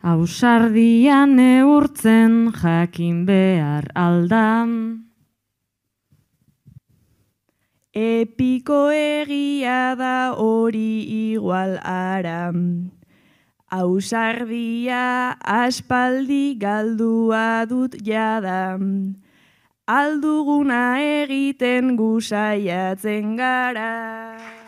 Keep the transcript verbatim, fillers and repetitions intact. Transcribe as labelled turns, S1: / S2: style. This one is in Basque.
S1: Ausardia neurtzen jakin behar aldan. Epiko egia da hori igual aram. Ausardia aspaldi galdua dut jada. Alduguna egiten gusaiatzen gara.